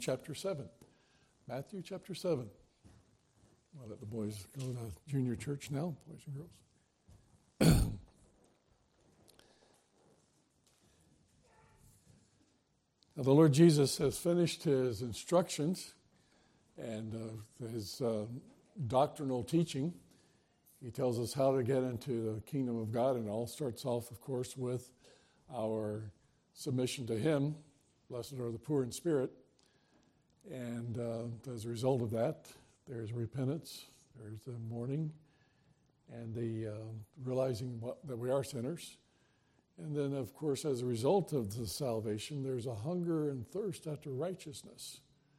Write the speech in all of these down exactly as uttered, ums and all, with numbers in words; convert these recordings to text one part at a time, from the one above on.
chapter seven. Matthew chapter seven. I'll let the boys go to junior church now, boys and girls. Now, the Lord Jesus has finished his instructions and uh, his uh, doctrinal teaching. He tells us how to get into the kingdom of God, and it all starts off, of course, with our submission to him. Blessed are the poor in spirit. And uh, as a result of that, there's repentance, there's the mourning, and the uh, realizing what, that we are sinners. And then, of course, as a result of the salvation, there's a hunger and thirst after righteousness.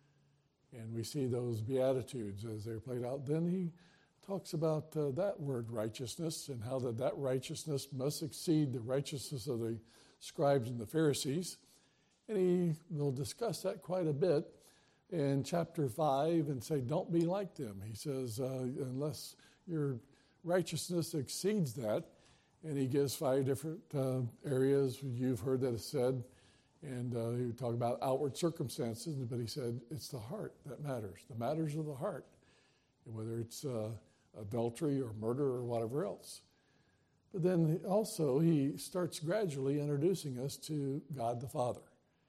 And we see those Beatitudes as they're played out. Then he talks about uh, that word righteousness and how that, that righteousness must exceed the righteousness of the scribes and the Pharisees. And he will discuss that quite a bit in chapter five and say, don't be like them. He says, uh, unless your righteousness exceeds that. And he gives five different uh, areas you've heard that is said. And uh, he talked about outward circumstances, but he said it's the heart that matters, the matters of the heart, whether it's uh, adultery or murder or whatever else. But then also he starts gradually introducing us to God the Father.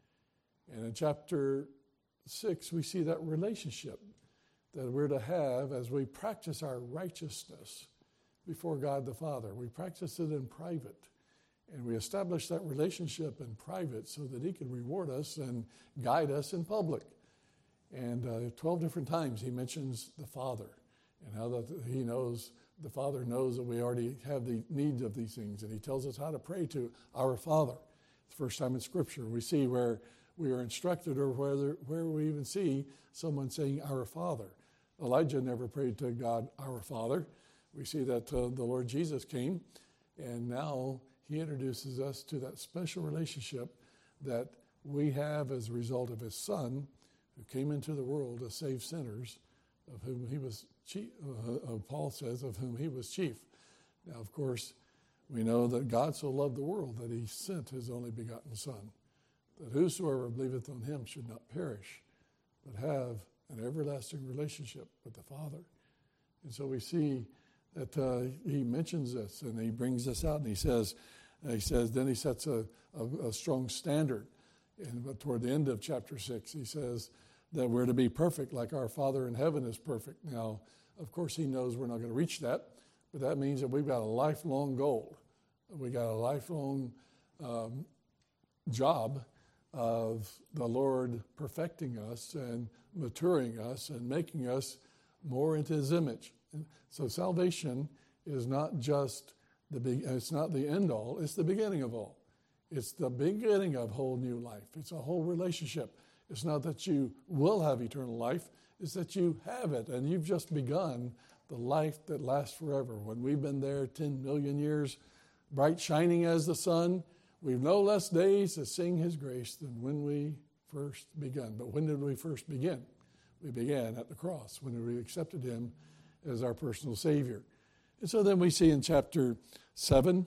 And in chapter six, we see that relationship that we're to have as we practice our righteousness before God the Father. We practice it in private. And we establish that relationship in private so that he can reward us and guide us in public. And uh, twelve different times he mentions the Father and how that he knows, the Father knows that we already have the needs of these things. And he tells us how to pray to our Father. The first time in Scripture we see where we are instructed, or whether, where we even see someone saying our Father. Elijah never prayed to God, our Father. We see that uh, the Lord Jesus came, and now he introduces us to that special relationship that we have as a result of his Son, who came into the world to save sinners, of whom he was chief, uh, uh, Paul says, of whom he was chief. Now, of course, we know that God so loved the world that he sent his only begotten Son, that whosoever believeth on him should not perish, but have an everlasting relationship with the Father. And so we see that uh, he mentions this, and he brings this out, and he says, he says, then he sets a, a, a strong standard. And but toward the end of chapter six, he says that we're to be perfect like our Father in heaven is perfect. Now, of course, he knows we're not going to reach that, but that means that we've got a lifelong goal. We got a lifelong um, job of the Lord perfecting us and maturing us and making us more into his image. So salvation is not just the big, it's not the end all, it's the beginning of all. It's the beginning of whole new life. It's a whole relationship. It's not that you will have eternal life, it's that you have it, and you've just begun the life that lasts forever. When we've been there ten million years, bright shining as the sun, we've no less days to sing his grace than when we first began. But when did we first begin? We began at the cross, when we accepted him as our personal Savior. And so then we see in chapter seven,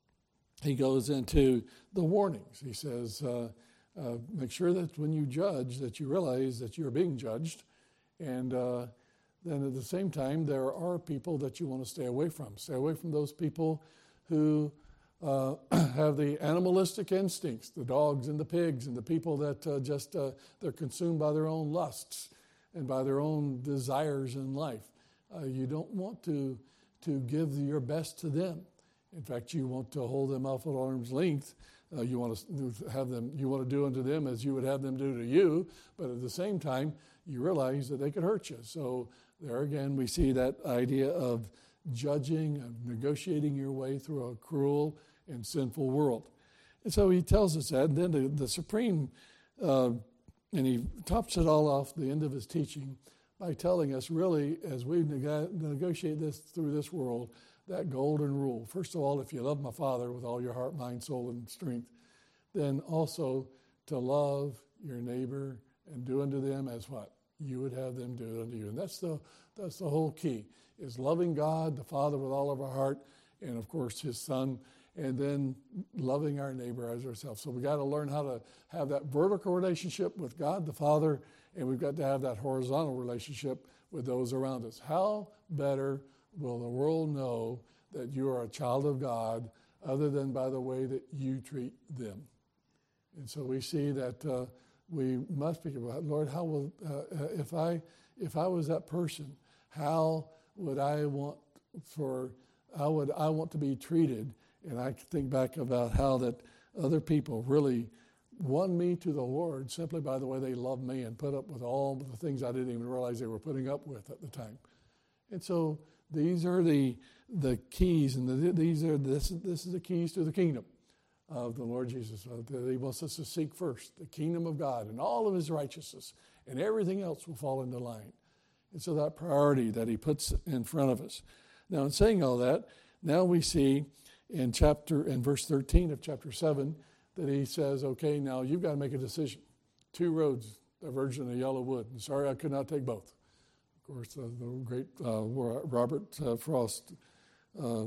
he goes into the warnings. He says, uh, uh, make sure that when you judge, that you realize that you're being judged. And uh, then at the same time, there are people that you want to stay away from. Stay away from those people who uh, have the animalistic instincts, the dogs and the pigs, and the people that uh, just, uh, they're consumed by their own lusts and by their own desires in life. Uh, you don't want to, to give your best to them. In fact, you want to hold them off at arm's length. Uh, you want to have them. You want to do unto them as you would have them do to you. But at the same time, you realize that they could hurt you. So there again, we see that idea of judging, of negotiating your way through a cruel and sinful world. And so he tells us that. And then the, the supreme, uh, and he tops it all off the end of his teaching by telling us really, as we neg- negotiate this through this world, that golden rule. First of all, if you love my Father with all your heart, mind, soul, and strength, then also to love your neighbor and do unto them as what? You would have them do unto you. And that's the that's the whole key, is loving God, the Father, with all of our heart, and of course his Son, and then loving our neighbor as ourselves. So we got to learn how to have that vertical relationship with God the Father, and we've got to have that horizontal relationship with those around us. How better will the world know that you are a child of God other than by the way that you treat them? And so we see that uh, we must be about, Lord, how will, uh, if I if I was that person, how would I want for, how would I want to be treated? And I think back about how that other people really won me to the Lord simply by the way they loved me and put up with all the things I didn't even realize they were putting up with at the time. And so these are the the keys, and the, these are this this is the keys to the kingdom of the Lord Jesus. Uh, he wants us to seek first the kingdom of God and all of his righteousness, and everything else will fall into line. And so that priority that he puts in front of us. Now, in saying all that, now we see in chapter in verse thirteen of chapter seven that he says, okay, now you've got to make a decision. Two roads diverge in the yellow wood. And sorry, I could not take both. Of course, uh, the great uh, Robert uh, Frost uh,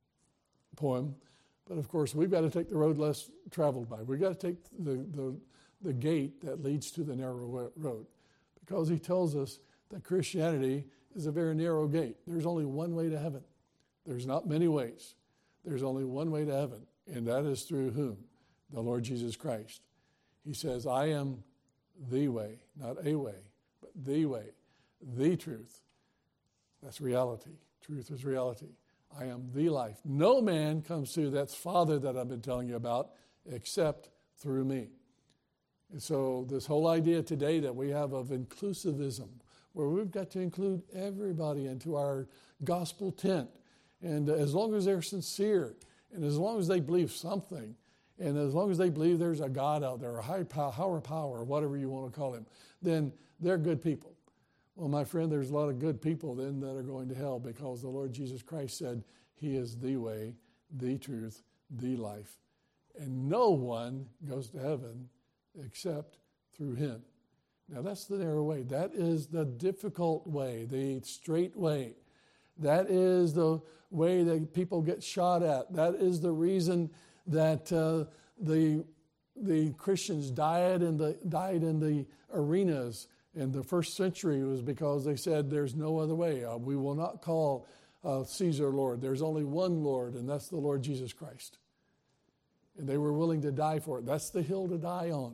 poem. But of course, we've got to take the road less traveled by. We've got to take the, the, the gate that leads to the narrow road. Because he tells us that Christianity is a very narrow gate. There's only one way to heaven. There's not many ways. There's only one way to heaven, and that is through whom? The Lord Jesus Christ. He says, I am the way, not a way, but the way, the truth. That's reality. Truth is reality. I am the life. No man comes to that Father that I've been telling you about except through me. And so this whole idea today that we have of inclusivism, where we've got to include everybody into our gospel tent, and as long as they're sincere, and as long as they believe something, and as long as they believe there's a God out there, a high power, power, whatever you want to call him, then they're good people. Well, my friend, there's a lot of good people then that are going to hell because the Lord Jesus Christ said he is the way, the truth, the life. And no one goes to heaven except through him. Now, that's the narrow way. That is the difficult way, the straight way. That is the way that people get shot at. That is the reason that uh, the the Christians died in the died in the arenas in the first century was because they said there's no other way. Uh, we will not call uh, Caesar Lord. There's only one Lord, and that's the Lord Jesus Christ. And they were willing to die for it. That's the hill to die on,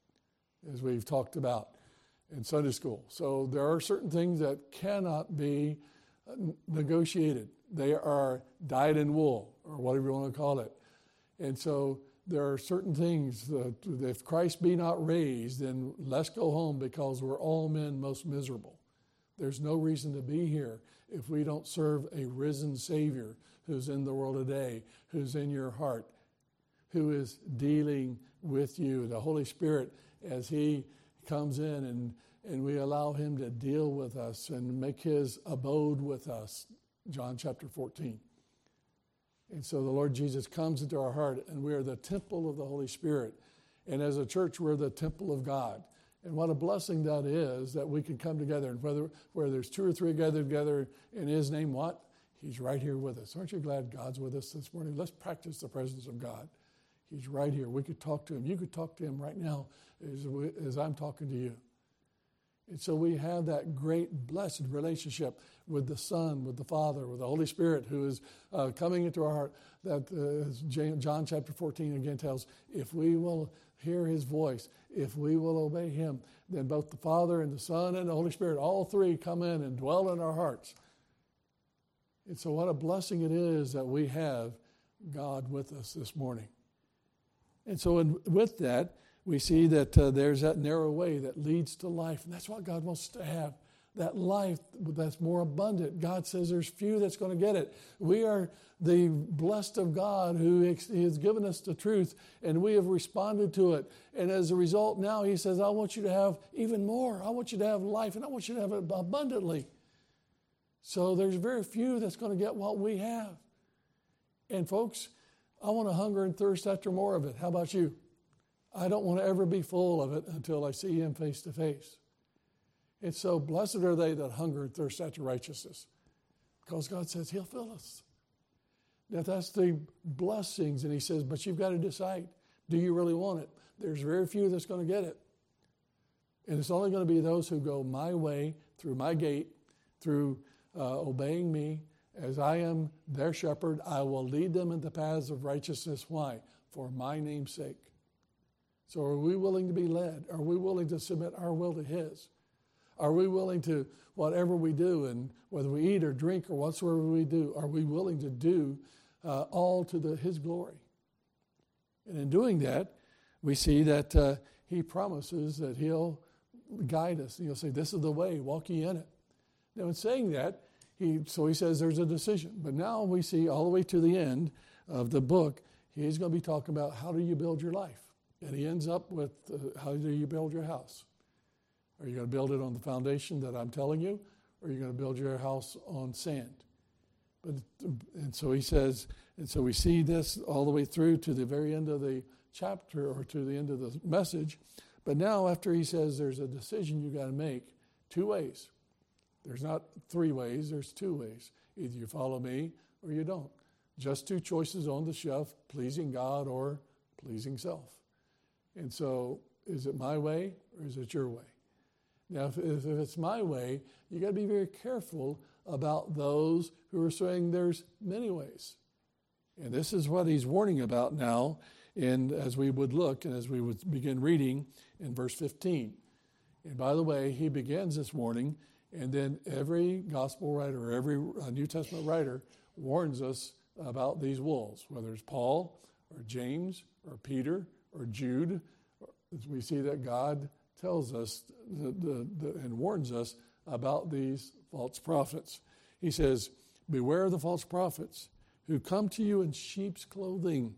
as we've talked about in Sunday school. So there are certain things that cannot be negotiated. They are dyed in wool, or whatever you want to call it. And so there are certain things that if Christ be not raised, then let's go home because we're all men most miserable. There's no reason to be here if we don't serve a risen Savior who's in the world today, who's in your heart, who is dealing with you, the Holy Spirit, as he comes in and, and we allow him to deal with us and make his abode with us. John chapter fourteen. And so the Lord Jesus comes into our heart, and we are the temple of the Holy Spirit. And as a church, we're the temple of God. And what a blessing that is that we can come together. And whether where there's two or three gathered together in his name, what? He's right here with us. Aren't you glad God's with us this morning? Let's practice the presence of God. He's right here. We could talk to him. You could talk to him right now as, we, as I'm talking to you. And so we have that great, blessed relationship with the Son, with the Father, with the Holy Spirit who is uh, coming into our heart. That uh, as John chapter fourteen again tells, if we will hear his voice, if we will obey him, then both the Father and the Son and the Holy Spirit, all three come in and dwell in our hearts. And so what a blessing it is that we have God with us this morning. And so in, with that, we see that uh, there's that narrow way that leads to life. And that's what God wants to have, that life that's more abundant. God says there's few that's going to get it. We are the blessed of God who has given us the truth, and we have responded to it. And as a result, now he says, I want you to have even more. I want you to have life, and I want you to have it abundantly. So there's very few that's going to get what we have. And folks, I want to hunger and thirst after more of it. How about you? I don't want to ever be full of it until I see him face to face. And so blessed are they that hunger and thirst after righteousness, because God says he'll fill us. Now that's the blessings, and he says, but you've got to decide, do you really want it? There's very few that's going to get it. And it's only going to be those who go my way, through my gate, through uh, obeying me. As I am their shepherd, I will lead them in the paths of righteousness. Why? For my name's sake. So are we willing to be led? Are we willing to submit our will to His? Are we willing to, whatever we do, and whether we eat or drink or whatsoever we do, are we willing to do uh, all to the, His glory? And in doing that, we see that uh, He promises that He'll guide us. He'll say, this is the way, walk ye in it. Now in saying that, he so he says there's a decision. But now we see all the way to the end of the book, he's going to be talking about how do you build your life. And he ends up with uh, how do you build your house? Are you going to build it on the foundation that I'm telling you? Or are you going to build your house on sand? But and so he says, and so we see this all the way through to the very end of the chapter or to the end of the message. But now after he says there's a decision you got to make, two ways. There's not three ways, there's two ways. Either you follow me or you don't. Just two choices on the shelf, pleasing God or pleasing self. And so is it my way or is it your way? Now, if, if it's my way, you got to be very careful about those who are saying there's many ways. And this is what he's warning about now, and as we would look and as we would begin reading in verse fifteen. And by the way, he begins this warning, and then every gospel writer or every New Testament writer warns us about these wolves, whether it's Paul or James or Peter or Jude. We see that God tells us the, the, the, and warns us about these false prophets. He says, beware of the false prophets who come to you in sheep's clothing,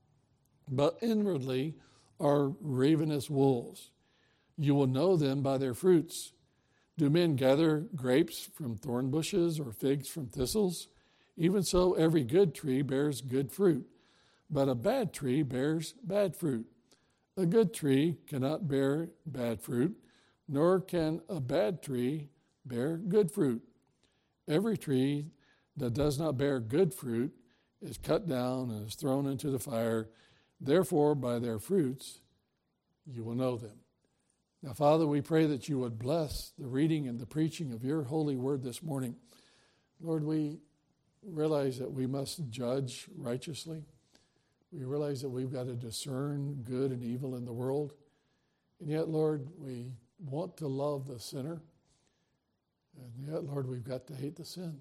but inwardly are ravenous wolves. You will know them by their fruits. Do men gather grapes from thorn bushes or figs from thistles? Even so, every good tree bears good fruit, but a bad tree bears bad fruit. A good tree cannot bear bad fruit, nor can a bad tree bear good fruit. Every tree that does not bear good fruit is cut down and is thrown into the fire. Therefore, by their fruits you will know them. Now, Father, we pray that you would bless the reading and the preaching of your holy word this morning. Lord, we realize that we must judge righteously. We realize that we've got to discern good and evil in the world. And yet, Lord, we want to love the sinner. And yet, Lord, we've got to hate the sin.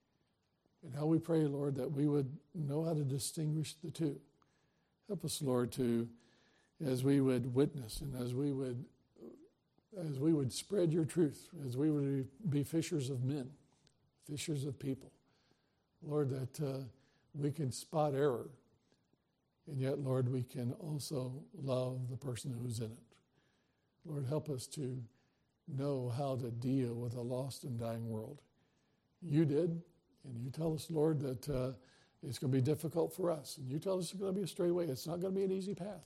And how we pray, Lord, that we would know how to distinguish the two. Help us, Lord, to, as we would witness and as we would as we would spread your truth, as we would be fishers of men, fishers of people. Lord, that uh, we can spot error, and yet, Lord, we can also love the person who's in it. Lord, help us to know how to deal with a lost and dying world. You did, and you tell us, Lord, that uh, it's going to be difficult for us. And you tell us it's going to be a straight way. It's not going to be an easy path.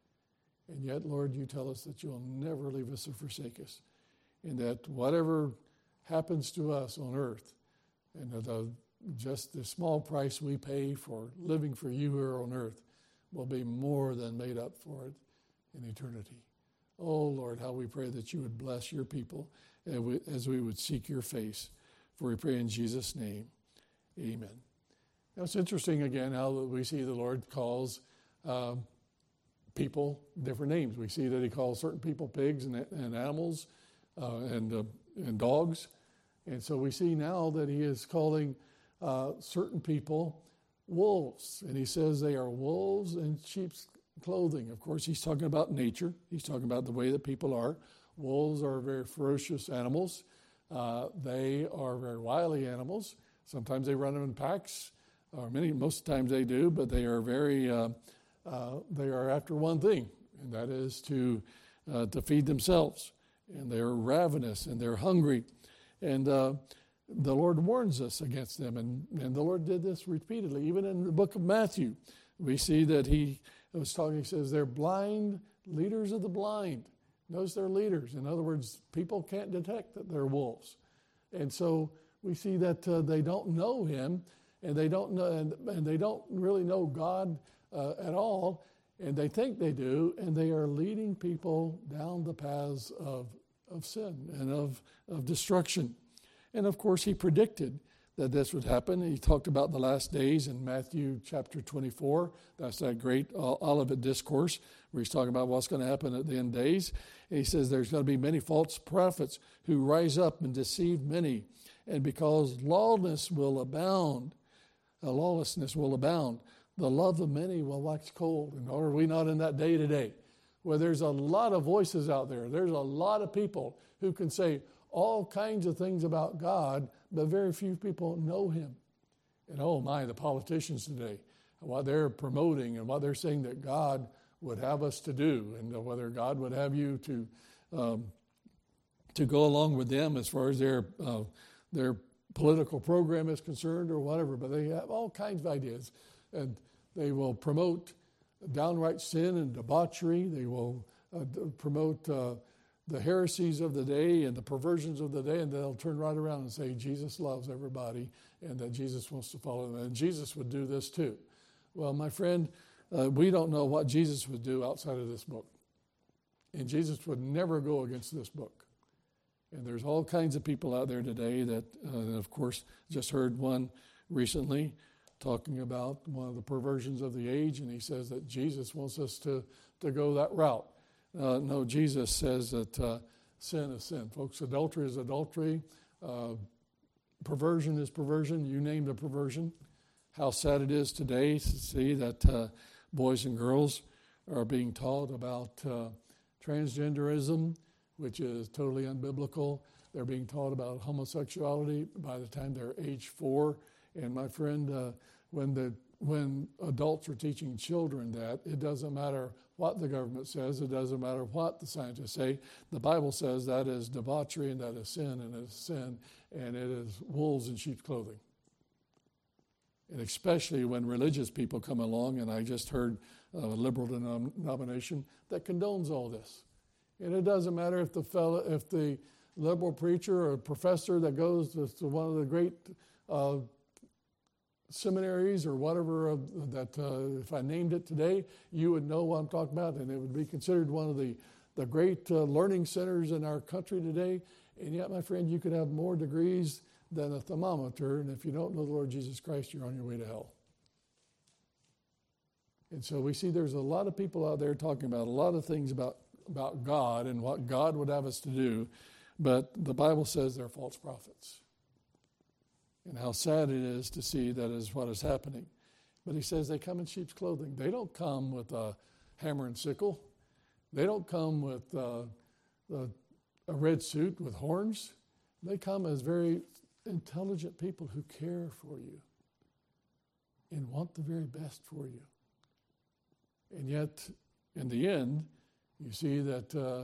And yet, Lord, you tell us that you'll never leave us or forsake us. And that whatever happens to us on earth, and the, just the small price we pay for living for you here on earth will be more than made up for it in eternity. Oh, Lord, how we pray that you would bless your people as we would seek your face. For we pray in Jesus' name, amen. Now, it's interesting, again, how we see the Lord calls um, people different names. We see that he calls certain people pigs and, and animals uh, and, uh, and dogs. And so we see now that he is calling uh, certain people wolves. And he says they are wolves in sheep's clothing. Of course, he's talking about nature. He's talking about the way that people are. Wolves are very ferocious animals. Uh, they are very wily animals. Sometimes they run in packs, or many, most times they do, but they are very, uh, uh, they are after one thing, and that is to uh, to feed themselves. And they're ravenous and they're hungry. And uh, the Lord warns us against them. And, and the Lord did this repeatedly. Even in the book of Matthew, we see that he was talking, he says, they're blind leaders of the blind. Notice they're leaders. In other words, people can't detect that they're wolves. And so we see that uh, they don't know him, and they don't know, and, and they don't really know God uh, at all, and they think they do, and they are leading people down the paths of of sin and of, of destruction. And of course, he predicted that this would happen. He talked about the last days in Matthew chapter twenty-four. That's that great Olivet discourse where he's talking about what's going to happen at the end days. And he says there's going to be many false prophets who rise up and deceive many. And because lawlessness will abound, uh, lawlessness will abound, the love of many will wax cold. And are we not in that day today where there's a lot of voices out there? There's a lot of people who can say all kinds of things about God, but very few people know him. And oh my, the politicians today, what they're promoting and what they're saying that God would have us to do, and whether God would have you to um, to go along with them as far as their uh, their political program is concerned or whatever. But they have all kinds of ideas, and they will promote downright sin and debauchery. They will uh, promote uh, the heresies of the day and the perversions of the day, and they'll turn right around and say Jesus loves everybody and that Jesus wants to follow them. And Jesus would do this too. Well, my friend, uh, we don't know what Jesus would do outside of this book. And Jesus would never go against this book. And there's all kinds of people out there today that, uh, of course, just heard one recently talking about one of the perversions of the age, and he says that Jesus wants us to, to go that route. Uh, no, Jesus says that uh, sin is sin. Folks, adultery is adultery. Uh, perversion is perversion. You name the perversion. How sad it is today to see that uh, boys and girls are being taught about uh, transgenderism, which is totally unbiblical. They're being taught about homosexuality by the time they're age four. And my friend, uh, when the when adults are teaching children that, it doesn't matter what the government says, it doesn't matter what the scientists say. The Bible says that is debauchery and that is sin and it is sin and it is wolves in sheep's clothing. And especially when religious people come along, and I just heard a liberal denomination that condones all this. And it doesn't matter if the fellow, if the liberal preacher or professor that goes to, to one of the great uh, seminaries or whatever uh, that uh, if I named it today, you would know what I'm talking about, and it would be considered one of the, the great uh, learning centers in our country today. And yet, my friend, you could have more degrees than a thermometer, and if you don't know the Lord Jesus Christ, you're on your way to hell. And so we see there's a lot of people out there talking about a lot of things about, about God and what God would have us to do, but the Bible says they're false prophets. And how sad it is to see that is what is happening. But he says they come in sheep's clothing. They don't come with a hammer and sickle. They don't come with uh, a, a red suit with horns. They come as very intelligent people who care for you and want the very best for you. And yet, in the end, you see that uh,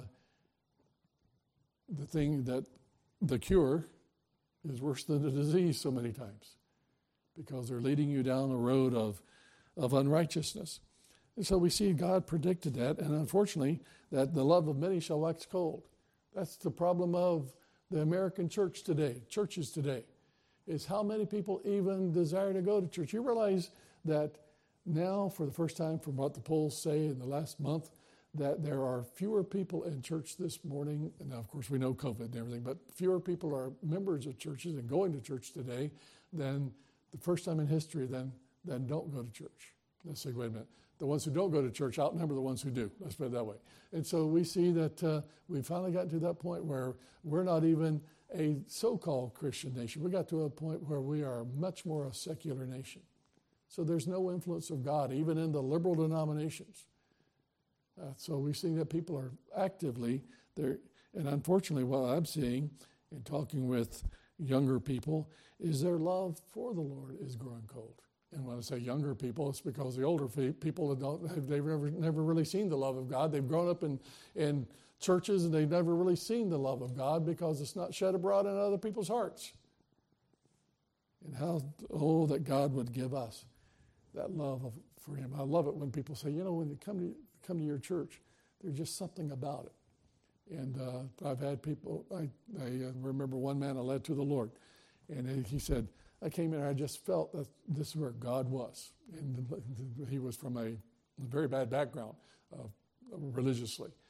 the thing that the cure is worse than the disease so many times, because they're leading you down a road of, of unrighteousness. And so we see God predicted that, and unfortunately, that the love of many shall wax cold. That's the problem of the American church today, churches today, is how many people even desire to go to church. You realize that now, for the first time, from what the polls say in the last month, that there are fewer people in church this morning, and now of course we know COVID and everything, but fewer people are members of churches and going to church today than the first time in history than, than don't go to church. Let's say, wait a minute, the ones who don't go to church outnumber the ones who do. Let's put it that way. And so we see that uh, we finally got to that point where we're not even a so-called Christian nation. We got to a point where we are much more a secular nation. So there's no influence of God, even in the liberal denominations. Uh, so we see that people are actively there, and unfortunately, what I'm seeing in talking with younger people is their love for the Lord is growing cold. And when I say younger people, it's because the older people don't have, they've never never really seen the love of God. They've grown up in in churches and they've never really seen the love of God because it's not shed abroad in other people's hearts. And how oh that God would give us that love of, for Him. I love it when people say, you know, when you come to come to your church, there's just something about it. And uh, I've had people, I, I remember one man I led to the Lord, and he said, I came in and I just felt that this is where God was. And he was from a very bad background uh, religiously.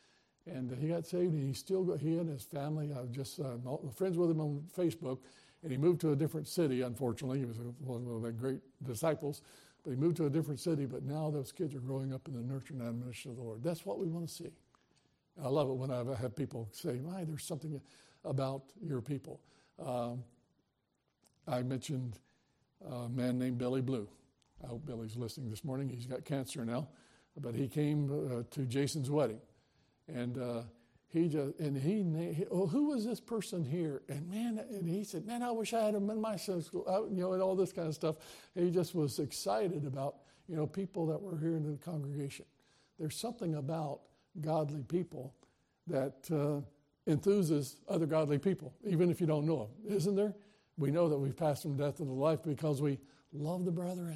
And he got saved, and he still got, he and his family, I was just uh, friends with him on Facebook, and he moved to a different city, unfortunately. He was one of the great disciples, but he moved to a different city, but now those kids are growing up in the nurture and admonition of the Lord. That's what we want to see. I love it when I have people say, "My, there's something about your people." Um, I mentioned a man named Billy Blue. I hope Billy's listening this morning. He's got cancer now, but he came uh, to Jason's wedding. And uh, he just and he, he oh, who was this person here? And man, and he said, man, I wish I had him in my Sunday school, I, you know, and all this kind of stuff. And he just was excited about, you know, people that were here in the congregation. There's something about godly people that uh, enthuses other godly people, even if you don't know them, isn't there? We know that we've passed from death into life because we love the brethren.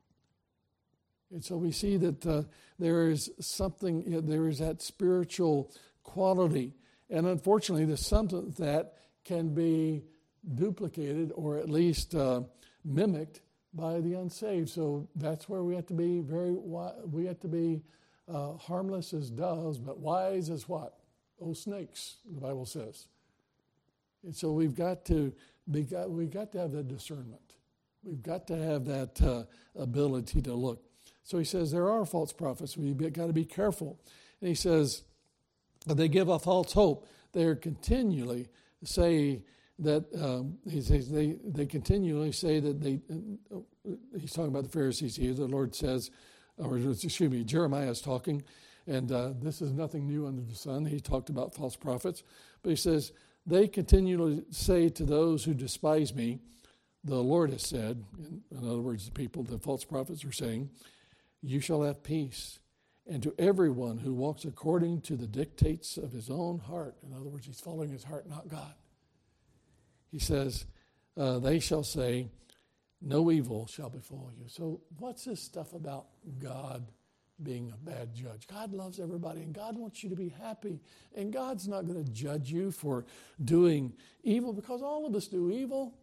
And so we see that uh, there is something, you know, there is that spiritual quality. And unfortunately, there's something that can be duplicated or at least uh, mimicked by the unsaved. So that's where we have to be very, we have to be uh, harmless as doves, but wise as what? Oh, snakes, the Bible says. And so we've got to be, we've got to have that discernment. We've got to have that uh, ability to look. So he says there are false prophets. We've got to be careful. And he says they give a false hope. They're continually say that um, he says they they continually say that they. Uh, he's talking about the Pharisees here. The Lord says, or excuse me, Jeremiah is talking, and uh, this is nothing new under the sun. He talked about false prophets, but he says they continually say to those who despise me, the Lord has said. In, in other words, the people, the false prophets are saying, you shall have peace. And to everyone who walks according to the dictates of his own heart, in other words, he's following his heart, not God. He says, uh, they shall say, no evil shall befall you. So what's this stuff about God being a bad judge? God loves everybody, and God wants you to be happy. And God's not going to judge you for doing evil, because all of us do evil.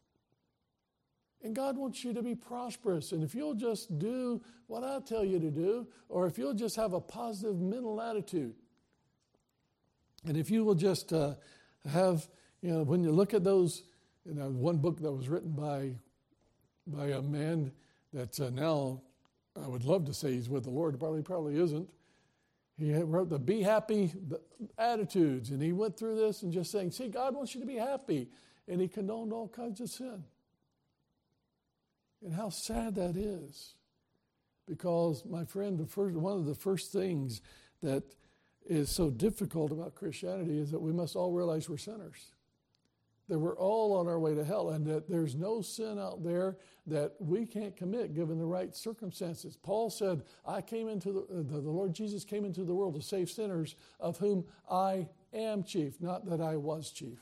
And God wants you to be prosperous. And if you'll just do what I tell you to do, or if you'll just have a positive mental attitude, and if you will just uh, have, you know, when you look at those, you know, one book that was written by by a man that uh, now I would love to say he's with the Lord, probably probably isn't. He wrote the Be Happy Attitudes, and he went through this and just saying, see, God wants you to be happy, and he condoned all kinds of sin. And how sad that is. Because, my friend, the first, one of the first things that is so difficult about Christianity is that we must all realize we're sinners. That we're all on our way to hell, and that there's no sin out there that we can't commit given the right circumstances. Paul said, I came into the, the, the Lord Jesus came into the world to save sinners, of whom I am chief, not that I was chief.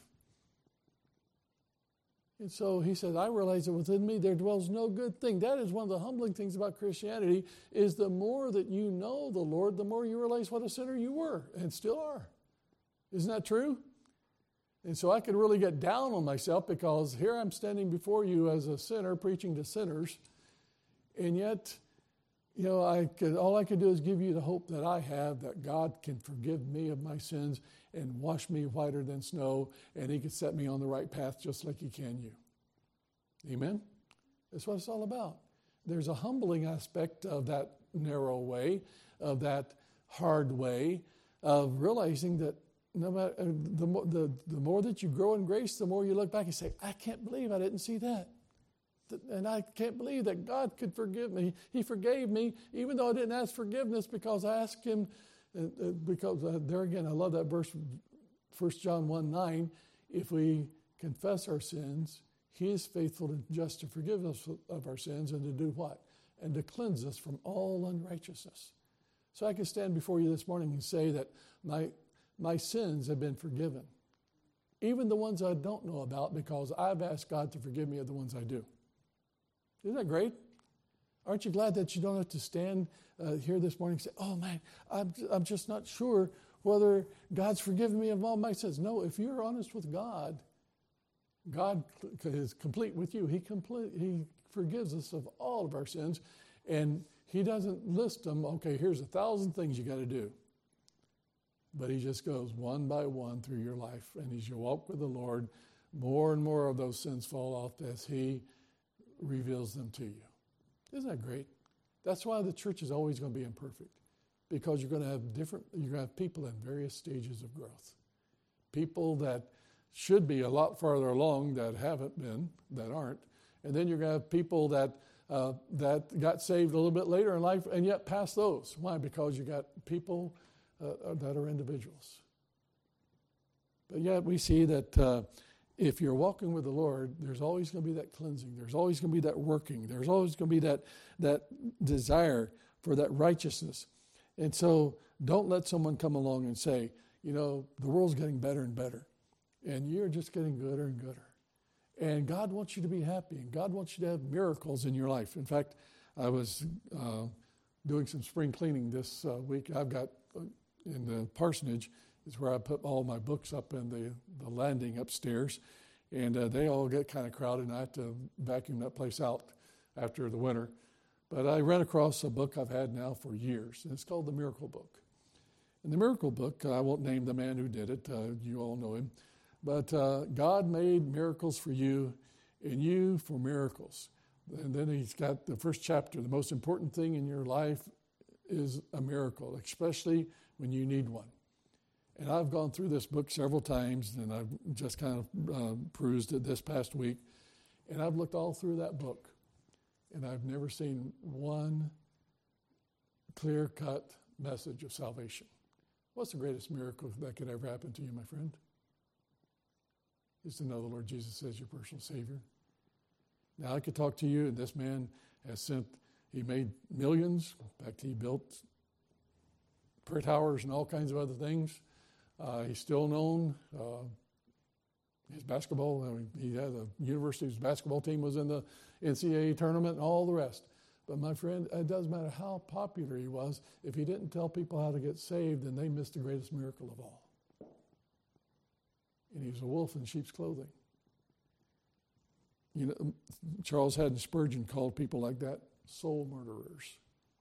And so he said, I realize that within me there dwells no good thing. That is one of the humbling things about Christianity, is the more that you know the Lord, the more you realize what a sinner you were and still are. Isn't that true? And so I could really get down on myself, because here I'm standing before you as a sinner, preaching to sinners, and yet, you know, I could, all I could do is give you the hope that I have, that God can forgive me of my sins and wash me whiter than snow, and he can set me on the right path just like he can you. Amen? That's what it's all about. There's a humbling aspect of that narrow way, of that hard way, of realizing that no matter the more, the, the more that you grow in grace, the more you look back and say, I can't believe I didn't see that. And I can't believe that God could forgive me. He forgave me, even though I didn't ask forgiveness, because I asked him. Uh, because uh, there again, I love that verse, First John one nine. If we confess our sins, he is faithful and just to forgive us of our sins, and to do what? And to cleanse us from all unrighteousness. So I can stand before you this morning and say that my my sins have been forgiven, even the ones I don't know about, because I've asked God to forgive me of the ones I do. Isn't that great? Aren't you glad that you don't have to stand uh, here this morning and say, oh man, I'm, I'm just not sure whether God's forgiven me of all my sins. No, if you're honest with God, God is complete with you. He complete, He forgives us of all of our sins, and he doesn't list them, okay, here's a thousand things you got to do. But he just goes one by one through your life. And as you walk with the Lord, more and more of those sins fall off as he reveals them to you. Isn't that great? That's why the church is always going to be imperfect. Because you're going to have different, you're going to have people in various stages of growth. People that should be a lot farther along that haven't been, that aren't. And then you're going to have people that uh, that got saved a little bit later in life and yet past those. Why? Because you got people uh, that are individuals. But yet we see that uh, if you're walking with the Lord, there's always going to be that cleansing. There's always going to be that working. There's always going to be that that desire for that righteousness. And so don't let someone come along and say, you know, the world's getting better and better. And you're just getting gooder and gooder. And God wants you to be happy. And God wants you to have miracles in your life. In fact, I was uh, doing some spring cleaning this uh, week. I've got, uh, in the parsonage, is where I put all my books up in the, the landing upstairs. And uh, they all get kind of crowded, and I have to vacuum that place out after the winter. But I ran across a book I've had now for years, and it's called The Miracle Book. In the Miracle Book, I won't name the man who did it. Uh, you all know him. But uh, God made miracles for you, and you for miracles. And then he's got the first chapter. The most important thing in your life is a miracle, especially when you need one. And I've gone through this book several times, and I've just kind of uh, perused it this past week. And I've looked all through that book. And I've never seen one clear-cut message of salvation. What's the greatest miracle that could ever happen to you, my friend? Is to know the Lord Jesus as your personal Savior. Now, I could talk to you, and this man has sent, he made millions. In fact, he built prayer towers and all kinds of other things. Uh, he's still known. Uh, his basketball, I mean, he had a university's basketball team was in the N C double A tournament and all the rest. But my friend, it doesn't matter how popular he was. If he didn't tell people how to get saved, then they missed the greatest miracle of all. And he was a wolf in sheep's clothing. You know, Charles Haddon Spurgeon called people like that soul murderers.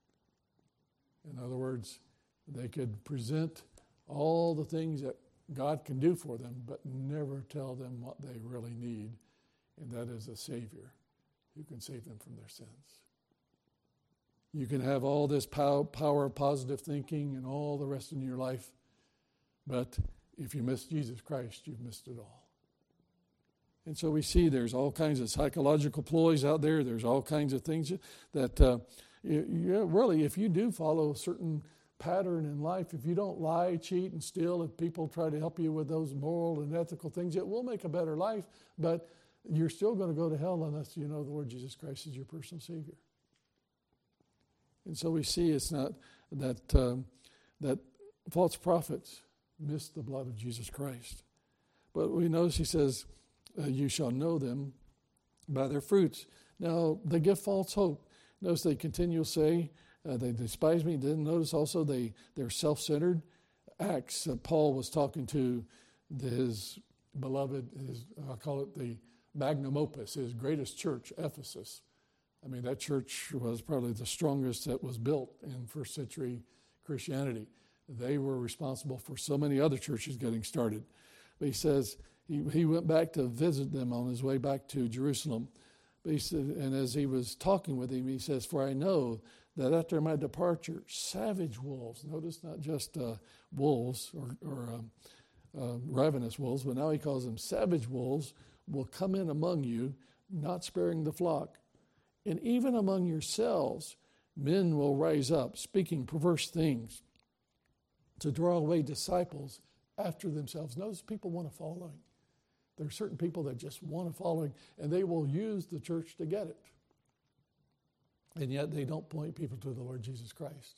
In other words, they could present all the things that God can do for them, but never tell them what they really need, and that is a Savior who can save them from their sins. You can have all this pow- power of positive thinking and all the rest in your life, but if you miss Jesus Christ, you've missed it all. And so we see there's all kinds of psychological ploys out there. There's all kinds of things that, uh, you, you, really, if you do follow a certain pattern in life, if you don't lie, cheat, and steal, if people try to help you with those moral and ethical things, it will make a better life, but you're still going to go to hell unless you know the Lord Jesus Christ is your personal Savior. And so we see it's not that um, that false prophets miss the blood of Jesus Christ. But we notice he says, uh, you shall know them by their fruits. Now, they give false hope. Notice they continue to say, uh, they despise me. Didn't notice also they, they're self-centered. Acts, uh, Paul was talking to the, his beloved, his, I call it the magnum opus, his greatest church, Ephesus. I mean, that church was probably the strongest that was built in first century Christianity. They were responsible for so many other churches getting started. But he says he, he went back to visit them on his way back to Jerusalem. But he said, and as he was talking with him, he says, for I know that after my departure, savage wolves, notice not just uh, wolves or, or um, uh, ravenous wolves, but now he calls them savage wolves, will come in among you, not sparing the flock. And even among yourselves, men will rise up, speaking perverse things, to draw away disciples after themselves. Notice people want to follow him. There are certain people that just want to follow him, and they will use the church to get it. And yet they don't point people to the Lord Jesus Christ.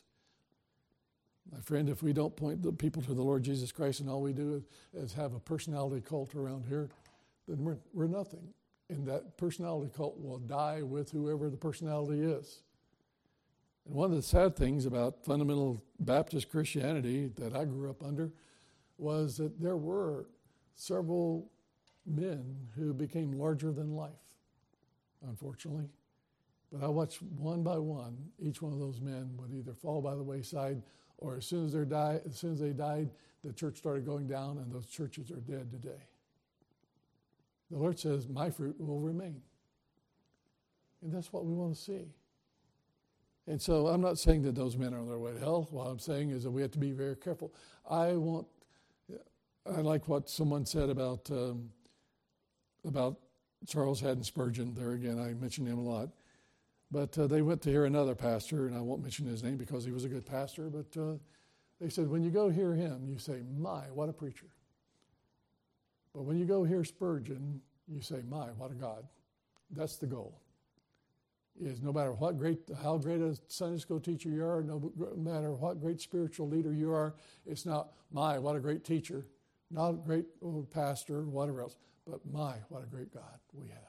My friend, if we don't point the people to the Lord Jesus Christ and all we do is, is have a personality cult around here, then we're, we're nothing. And that personality cult will die with whoever the personality is. And one of the sad things about fundamental Baptist Christianity that I grew up under was that there were several men who became larger than life, unfortunately. But I watched one by one, each one of those men would either fall by the wayside, or as soon as they died, as soon as they died, the church started going down, and those churches are dead today. The Lord says, my fruit will remain. And that's what we want to see. And so I'm not saying that those men are on their way to hell. What I'm saying is that we have to be very careful. I want, I like what someone said about um, about Charles Haddon Spurgeon. There again, I mentioned him a lot. But uh, they went to hear another pastor, and I won't mention his name because he was a good pastor, but uh, they said, when you go hear him, you say, my, what a preacher. But when you go hear Spurgeon, you say, my, what a God. That's the goal. Is no matter what great, how great a Sunday school teacher you are, no matter what great spiritual leader you are, it's not, my, what a great teacher, not a great old pastor, whatever else, but my, what a great God we have.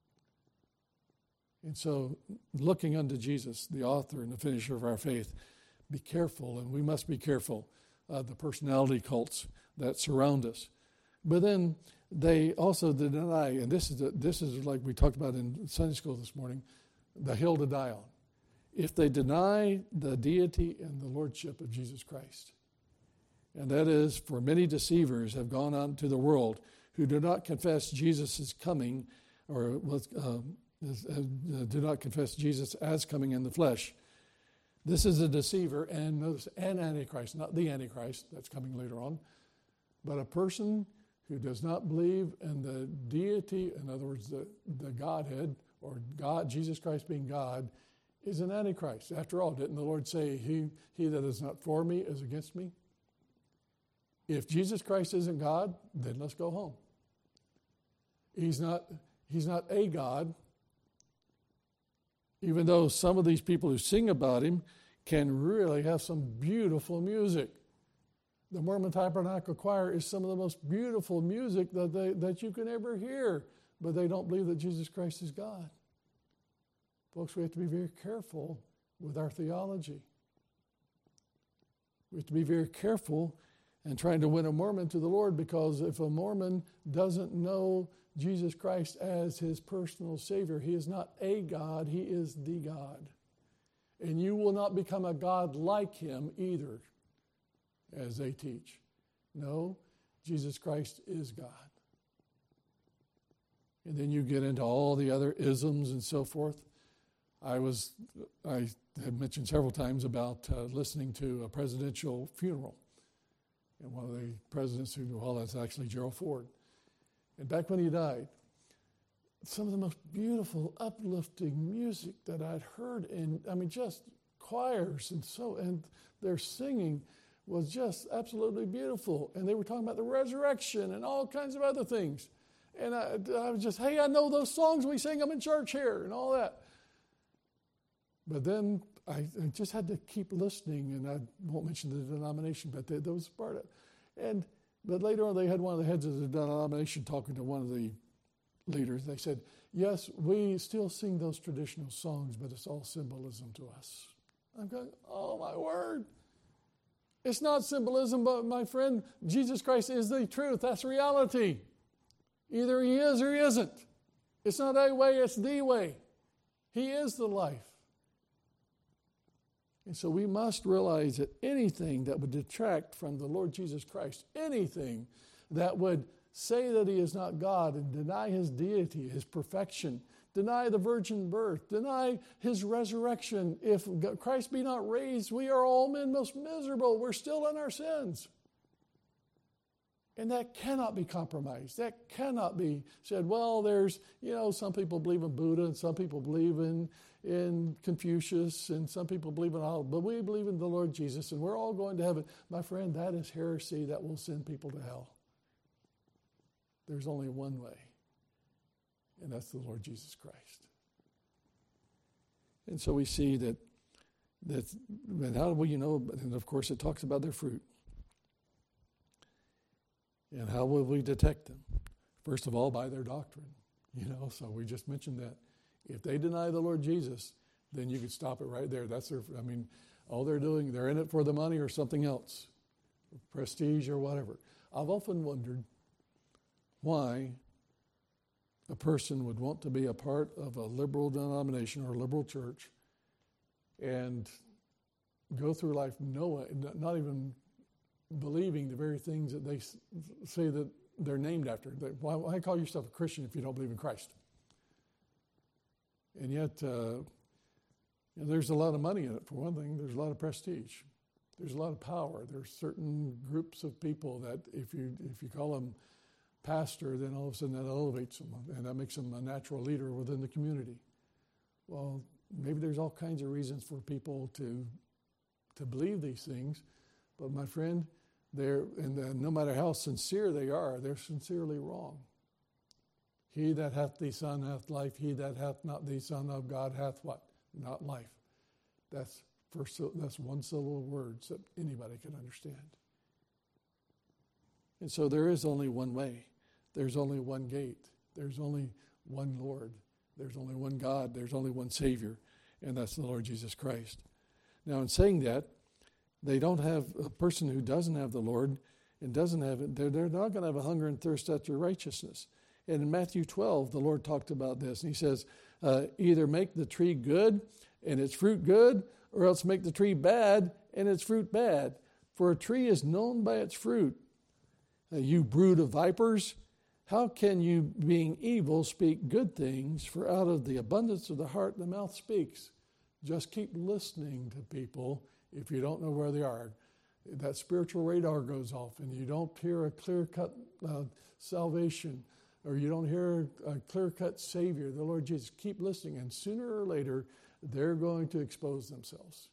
And so, looking unto Jesus, the author and the finisher of our faith, be careful, and we must be careful of the personality cults that surround us. But then they also deny, and this is a, this is like we talked about in Sunday school this morning, the hill to die on. If they deny the deity and the lordship of Jesus Christ, and that is, for many deceivers have gone out into the world who do not confess Jesus is coming, or uh, do not confess Jesus as coming in the flesh. This is a deceiver, and notice, an antichrist, not the antichrist, that's coming later on, but a person who does not believe in the deity, in other words, the, the Godhead, or God, Jesus Christ being God, is an antichrist. After all, didn't the Lord say, he, he that is not for me is against me? If Jesus Christ isn't God, then let's go home. He's not, he's not a God, even though some of these people who sing about him can really have some beautiful music. The Mormon Tabernacle Choir is some of the most beautiful music that they, that you can ever hear, but they don't believe that Jesus Christ is God. Folks, we have to be very careful with our theology. We have to be very careful in trying to win a Mormon to the Lord, because if a Mormon doesn't know Jesus Christ as his personal Savior, he is not a God, he is the God. And you will not become a God like him either, as they teach. No, Jesus Christ is God. And then you get into all the other isms and so forth. I was, I have mentioned several times about uh, listening to a presidential funeral. And one of the presidents who, well, that's actually Gerald Ford. And back when he died, some of the most beautiful, uplifting music that I'd heard in, I mean, just choirs and so, and their singing was just absolutely beautiful. And they were talking about the resurrection and all kinds of other things. And I, I was just, hey, I know those songs, we sing them in church here and all that. But then I, I just had to keep listening, and I won't mention the denomination, but that was part of it. And But later on, they had one of the heads of the denomination talking to one of the leaders. They said, yes, we still sing those traditional songs, but it's all symbolism to us. I'm going, oh, my word. It's not symbolism, but my friend, Jesus Christ is the truth. That's reality. Either he is or he isn't. It's not a way, it's the way. He is the life. And so we must realize that anything that would detract from the Lord Jesus Christ, anything that would say that he is not God and deny his deity, his perfection, deny the virgin birth, deny his resurrection, if Christ be not raised, we are all men most miserable. We're still in our sins. And that cannot be compromised. That cannot be said, well, there's, you know, some people believe in Buddha and some people believe in in Confucius, and some people believe in all, but we believe in the Lord Jesus, and we're all going to heaven. My friend, that is heresy that will send people to hell. There's only one way, and that's the Lord Jesus Christ. And so we see that, that and how do we know? And of course, it talks about their fruit. And how will we detect them? First of all, by their doctrine. You know, so we just mentioned that. If they deny the Lord Jesus, then you could stop it right there. That's their, I mean, all they're doing, they're in it for the money or something else, prestige or whatever. I've often wondered why a person would want to be a part of a liberal denomination or a liberal church and go through life knowing, not even believing the very things that they s- say that they're named after. Why, why call yourself a Christian if you don't believe in Christ? And yet, uh, you know, there's a lot of money in it, for one thing. There's a lot of prestige. There's a lot of power. There's certain groups of people that if you if you call them pastor, then all of a sudden that elevates them, and that makes them a natural leader within the community. Well, maybe there's all kinds of reasons for people to to believe these things, but my friend, they're and uh, no matter how sincere they are, they're sincerely wrong. He that hath the Son hath life. He that hath not the Son of God hath what? Not life. That's first. That's one syllable of words that anybody can understand. And so there is only one way. There's only one gate. There's only one Lord. There's only one God. There's only one Savior, and that's the Lord Jesus Christ. Now, in saying that, they don't have a person who doesn't have the Lord and doesn't have it. They're, they're not going to have a hunger and thirst after righteousness. And in Matthew twelve, the Lord talked about this, and he says, uh, either make the tree good and its fruit good, or else make the tree bad and its fruit bad. For a tree is known by its fruit. Uh, you brood of vipers, how can you, being evil, speak good things? For out of the abundance of the heart, the mouth speaks. Just keep listening to people if you don't know where they are. That spiritual radar goes off and you don't hear a clear-cut uh, salvation, or you don't hear a clear-cut Savior, the Lord Jesus. Keep listening, and sooner or later, they're going to expose themselves.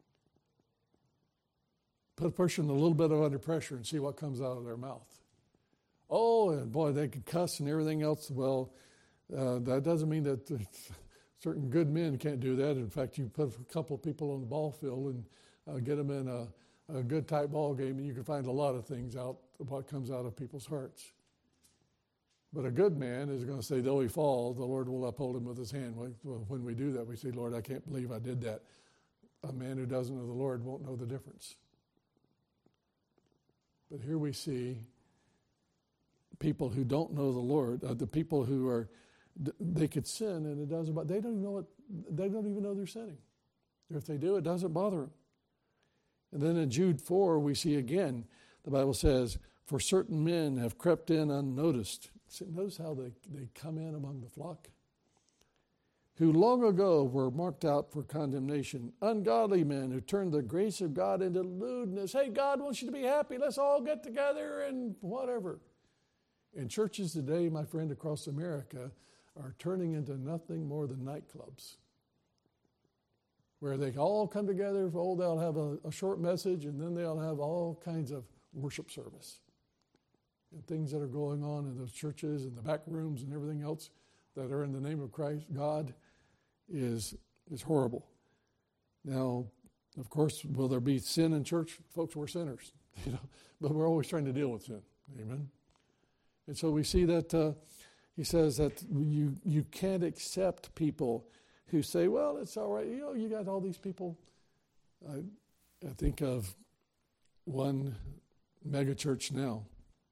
Put a person a little bit of under pressure and see what comes out of their mouth. Oh, and boy, they can cuss and everything else. Well, uh, that doesn't mean that certain good men can't do that. In fact, you put a couple of people on the ball field and uh, get them in a, a good tight ball game, and you can find a lot of things out of what comes out of people's hearts. But a good man is going to say, though he fall, the Lord will uphold him with his hand. Well, when we do that, we say, Lord, I can't believe I did that. A man who doesn't know the Lord won't know the difference. But here we see people who don't know the Lord, uh, the people who are, they could sin and it doesn't, but they don't know it, they don't even know they're sinning. If they do, it doesn't bother them. And then in Jude four, we see again, the Bible says, for certain men have crept in unnoticed. See, notice how they, they come in among the flock. Who long ago were marked out for condemnation. Ungodly men who turned the grace of God into lewdness. Hey, God wants you to be happy. Let's all get together and whatever. And churches today, my friend, across America are turning into nothing more than nightclubs, where they all come together. Oh, they'll have a, a short message, and then they'll have all kinds of worship service and things that are going on in those churches and the back rooms and everything else that are in the name of Christ, God, is is horrible. Now, of course, will there be sin in church? Folks, we're sinners, you know, but we're always trying to deal with sin. Amen. And so we see that uh, he says that you you can't accept people who say, well, it's all right. You know, you got all these people. I, I think of one mega church now.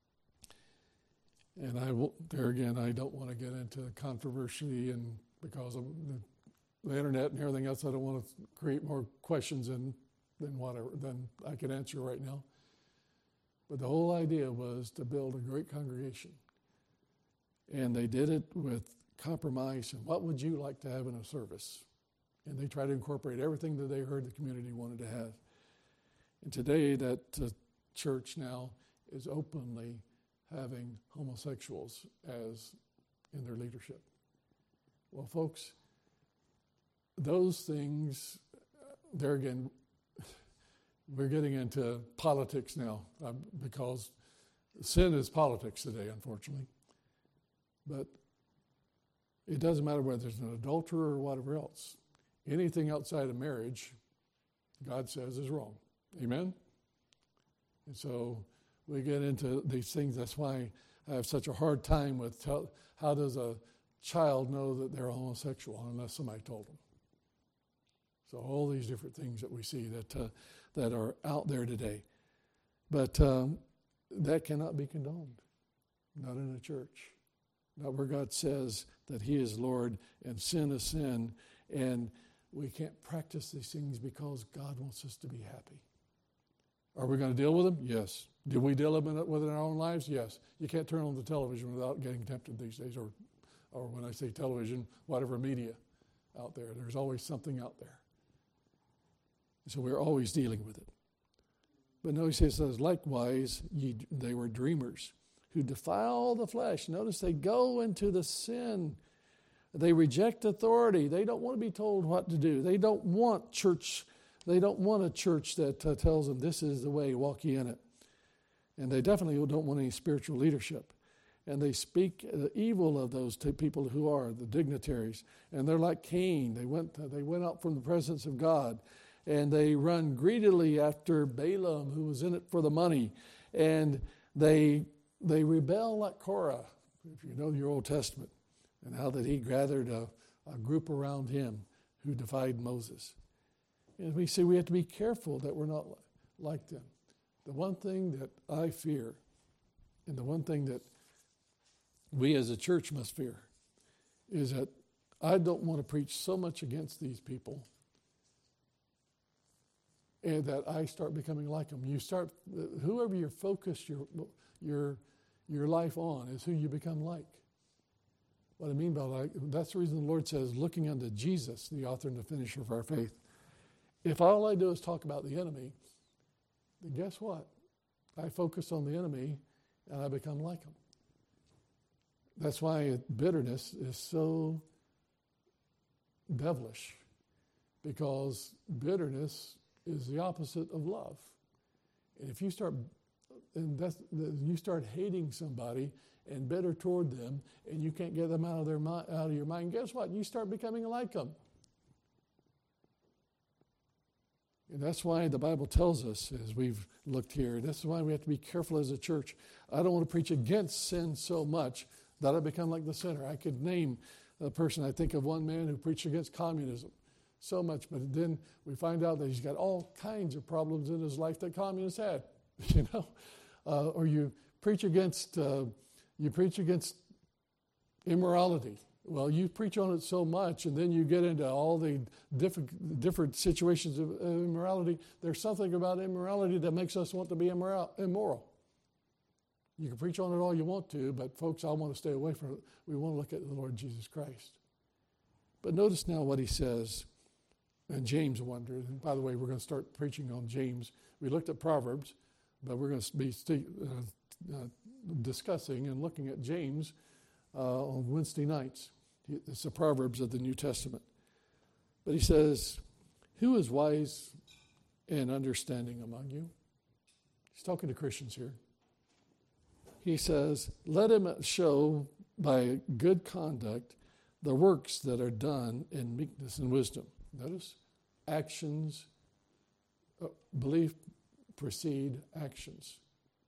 And I will, there again, I don't want to get into controversy, and because of the, the internet and everything else, I don't want to create more questions than, than whatever, than I could answer right now. But the whole idea was to build a great congregation. And they did it with compromise. And what would you like to have in a service? And they tried to incorporate everything that they heard the community wanted to have. And today that uh, church now is openly having homosexuals as in their leadership. Well, folks, those things, there again, we're getting into politics now uh, because sin is politics today, unfortunately. But it doesn't matter whether there's an adulterer or whatever else. Anything outside of marriage, God says, is wrong. Amen? And so we get into these things. That's why I have such a hard time with how, how does a child know that they're homosexual unless somebody told them. So all these different things that we see that uh, that are out there today. But um, that cannot be condoned, not in a church. Not where God says that he is Lord and sin is sin, and we can't practice these things because God wants us to be happy. Are we going to deal with them? Yes. Do we deal with them in our own lives? Yes. You can't turn on the television without getting tempted these days, or, or when I say television, whatever media out there. There's always something out there. So we're always dealing with it. But notice it says, likewise, ye, they were dreamers who defile the flesh. Notice they go into the sin. They reject authority. They don't want to be told what to do. They don't want church. They don't want a church that uh, tells them this is the way, walk ye in it. And they definitely don't want any spiritual leadership. And they speak the evil of those two people who are the dignitaries. And they're like Cain. They went, uh, they went out from the presence of God. And they run greedily after Balaam, who was in it for the money. And they they rebel like Korah, if you know your Old Testament, and how that he gathered a, a group around him who defied Moses. And we see we have to be careful that we're not like them. The one thing that I fear, and the one thing that we as a church must fear, is that I don't want to preach so much against these people and that I start becoming like them. You start, whoever you focus your your your life on is who you become like. What I mean by like, that's the reason the Lord says, looking unto Jesus, the author and the finisher of our faith. If all I do is talk about the enemy, then guess what? I focus on the enemy and I become like him. That's why bitterness is so devilish, because bitterness is the opposite of love. And if you start, and that's, you start hating somebody and bitter toward them, and you can't get them out of their out of your mind, guess what? You start becoming like them. And that's why the Bible tells us, as we've looked here, and this is why we have to be careful as a church. I don't want to preach against sin so much that I become like the sinner. I could name a person. I think of one man who preached against communism so much, but then we find out that he's got all kinds of problems in his life that communists had, you know. Uh, or you preach against uh, you preach against immorality. Well, you preach on it so much, and then you get into all the different different situations of immorality. There's something about immorality that makes us want to be immoral. immoral. You can preach on it all you want to, but folks, I want to stay away from it. We want to look at the Lord Jesus Christ. But notice now what he says, and James wondered. And by the way, we're going to start preaching on James. We looked at Proverbs, but we're going to be uh, uh, discussing and looking at James uh, on Wednesday nights. It's the Proverbs of the New Testament. But he says, who is wise and understanding among you? He's talking to Christians here. He says, let him show by good conduct the works that are done in meekness and wisdom. Notice, actions, uh, belief precede actions.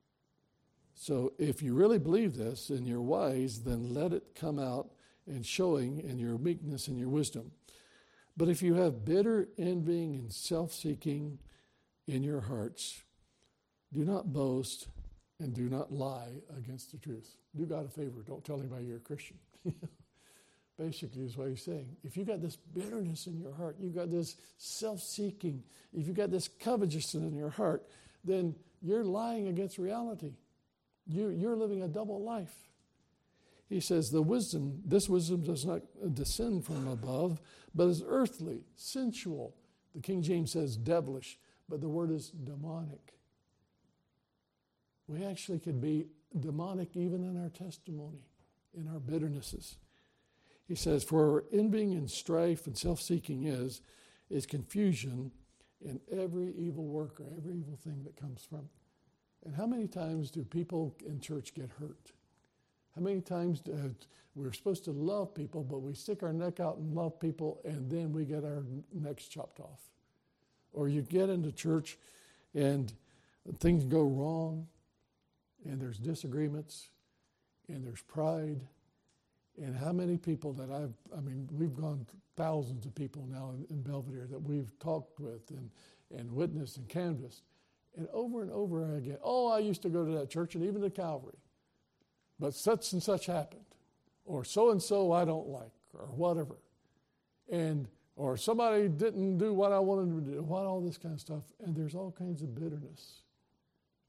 So if you really believe this and you're wise, then let it come out in showing in your meekness and your wisdom. But if you have bitter envying and self-seeking in your hearts, do not boast and do not lie against the truth. Do God a favor. Don't tell anybody you're a Christian. Basically is what he's saying. If you got this bitterness in your heart, you've got this self-seeking, if you've got this covetousness in your heart, then you're lying against reality. You, you're living a double life. He says the wisdom, this wisdom does not descend from above, but is earthly, sensual. The King James says devilish, but the word is demonic. We actually could be demonic even in our testimony, in our bitternesses. He says, for envying and strife and self-seeking is, is confusion in every evil work or every evil thing that comes from it. And how many times do people in church get hurt? How many times do, we're supposed to love people, but we stick our neck out and love people, and then we get our necks chopped off? Or you get into church and things go wrong, and there's disagreements, and there's pride. And how many people that I've, I mean, we've gone thousands of people now in, in Belvedere that we've talked with and, and witnessed and canvassed. And over and over again, oh, I used to go to that church and even to Calvary. But such and such happened. Or so-and-so I don't like, or whatever. And, or somebody didn't do what I wanted them to do, what all this kind of stuff. And there's all kinds of bitterness.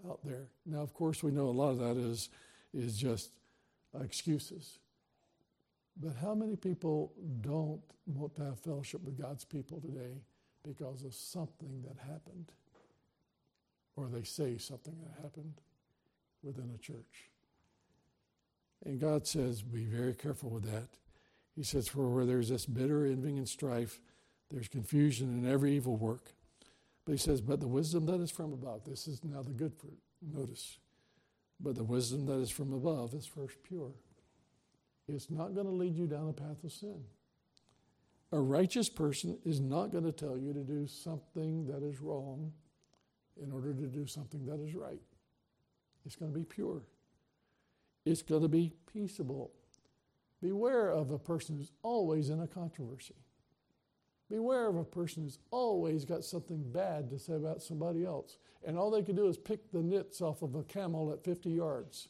out there. Now, of course, we know a lot of that is, is just excuses. But how many people don't want to have fellowship with God's people today because of something that happened? Or they say something that happened within a church. And God says, be very careful with that. He says, for where there's this bitter envying and strife, there's confusion in every evil work. But he says, but the wisdom that is from above, this is now the good fruit, notice. But the wisdom that is from above is first pure. It's not going to lead you down a path of sin. A righteous person is not going to tell you to do something that is wrong in order to do something that is right. It's going to be pure. It's going to be peaceable. Beware of a person who's always in a controversy. Beware of a person who's always got something bad to say about somebody else. And all they can do is pick the nits off of a camel at fifty yards.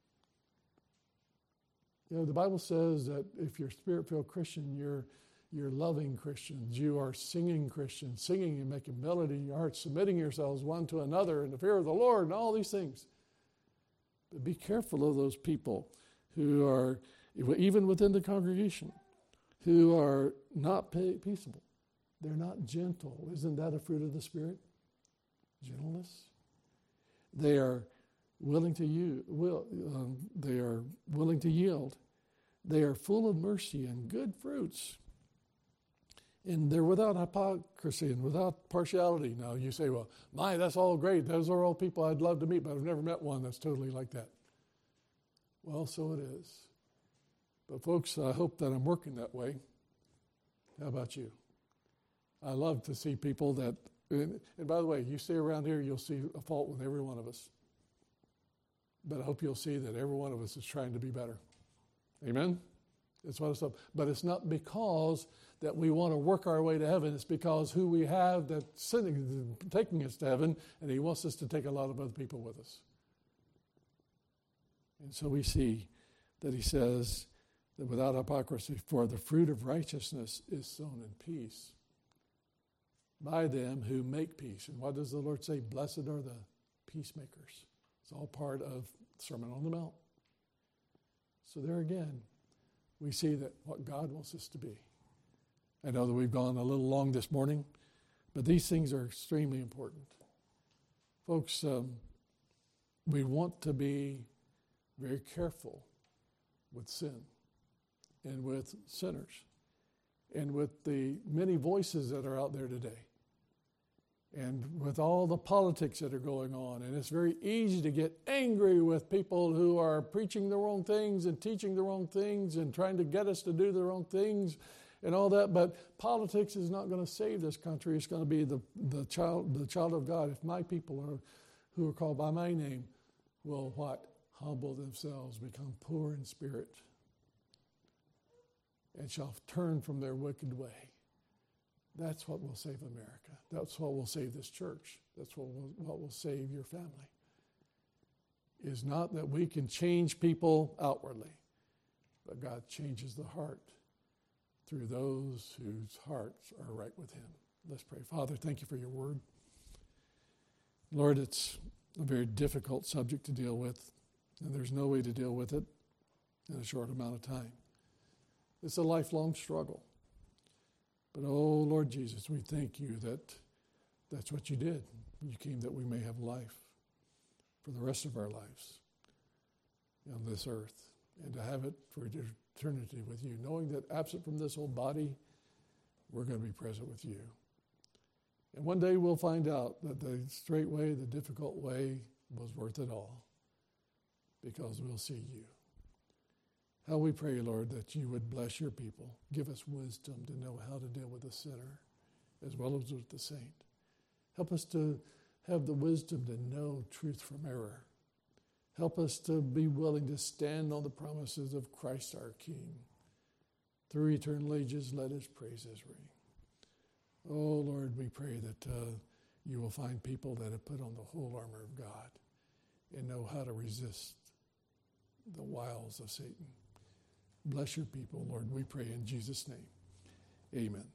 You know, the Bible says that if you're a Spirit-filled Christian, you're, you're loving Christians. You are singing Christians, singing and making melody in your heart, submitting yourselves one to another in the fear of the Lord and all these things. But be careful of those people who are, even within the congregation, who are not peaceable. They're not gentle. Isn't that a fruit of the Spirit? Gentleness. They are willing to use, will, um, they are willing to yield. They are full of mercy and good fruits. And they're without hypocrisy and without partiality. Now you say, well, my, that's all great. Those are all people I'd love to meet, but I've never met one that's totally like that. Well, so it is. But folks, I hope that I'm working that way. How about you? I love to see people that, and, and by the way, you stay around here, you'll see a fault with every one of us. But I hope you'll see that every one of us is trying to be better. Amen? That's what it's up. But it's not because that we want to work our way to heaven. It's because who we have that's sending, taking us to heaven, and he wants us to take a lot of other people with us. And so we see that he says that without hypocrisy, for the fruit of righteousness is sown in peace by them who make peace. And what does the Lord say? Blessed are the peacemakers. It's all part of Sermon on the Mount. So there again, we see that what God wants us to be. I know that we've gone a little long this morning, but these things are extremely important. Folks, um, we want to be very careful with sin and with sinners and with the many voices that are out there today and with all the politics that are going on. And it's very easy to get angry with people who are preaching the wrong things and teaching the wrong things and trying to get us to do the wrong things and all that. But politics is not going to save this country. It's going to be the, the child the child of God. If my people are, who are called by my name will what? Humble themselves, become poor in spirit, and shall turn from their wicked way. That's what will save America. That's what will save this church. That's what will, what will save your family. Is not that we can change people outwardly, but God changes the heart through those whose hearts are right with him. Let's pray. Father, thank you for your word. Lord, it's a very difficult subject to deal with, and there's no way to deal with it in a short amount of time. It's a lifelong struggle. But, oh, Lord Jesus, we thank you that that's what you did. You came that we may have life for the rest of our lives on this earth and to have it for eternity with you, knowing that absent from this old body, we're going to be present with you. And one day we'll find out that the straight way, the difficult way was worth it all because we'll see you. How we pray, Lord, that you would bless your people. Give us wisdom to know how to deal with the sinner as well as with the saint. Help us to have the wisdom to know truth from error. Help us to be willing to stand on the promises of Christ our King. Through eternal ages, let his praises ring. Oh, Lord, we pray that uh, you will find people that have put on the whole armor of God and know how to resist the wiles of Satan. Bless your people, Lord, we pray in Jesus' name. Amen.